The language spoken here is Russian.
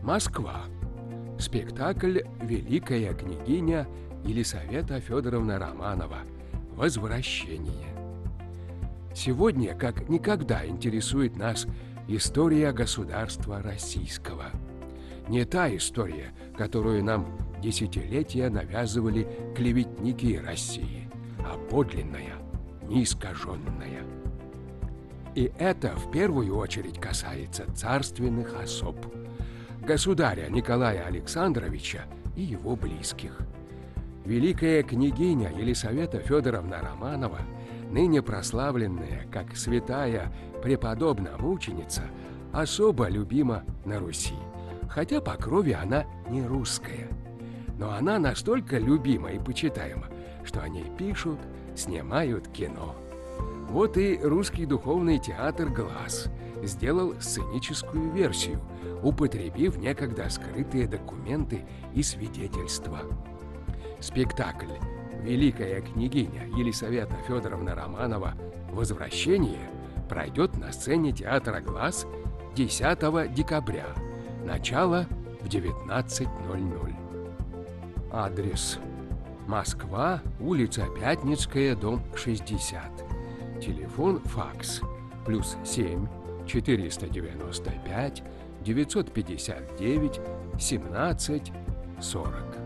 Москва. Спектакль «Великая княгиня Елисавета Федоровна Романова. Возвращение». Сегодня, как никогда, интересует нас история государства российского. Не та история, которую нам десятилетия навязывали клеветники России, а подлинная, неискаженная. И это в первую очередь касается царственных особ, государя Николая Александровича и его близких. Великая княгиня Елисавета Федоровна Романова, ныне прославленная как святая преподобная мученица, особо любима на Руси, хотя по крови она не русская. Но она настолько любима и почитаема, что о ней пишут, снимают кино. Вот и русский духовный театр «Глаз» сделал сценическую версию, употребив некогда скрытые документы и свидетельства. Спектакль «Великая княгиня Елисавета Федоровна Романова. Возвращение» пройдет на сцене театра «Глаз» 10 декабря. Начало в 19:00. Адрес: Москва, улица Пятницкая, дом 60. Телефон, факс: +7 495 959 17 40.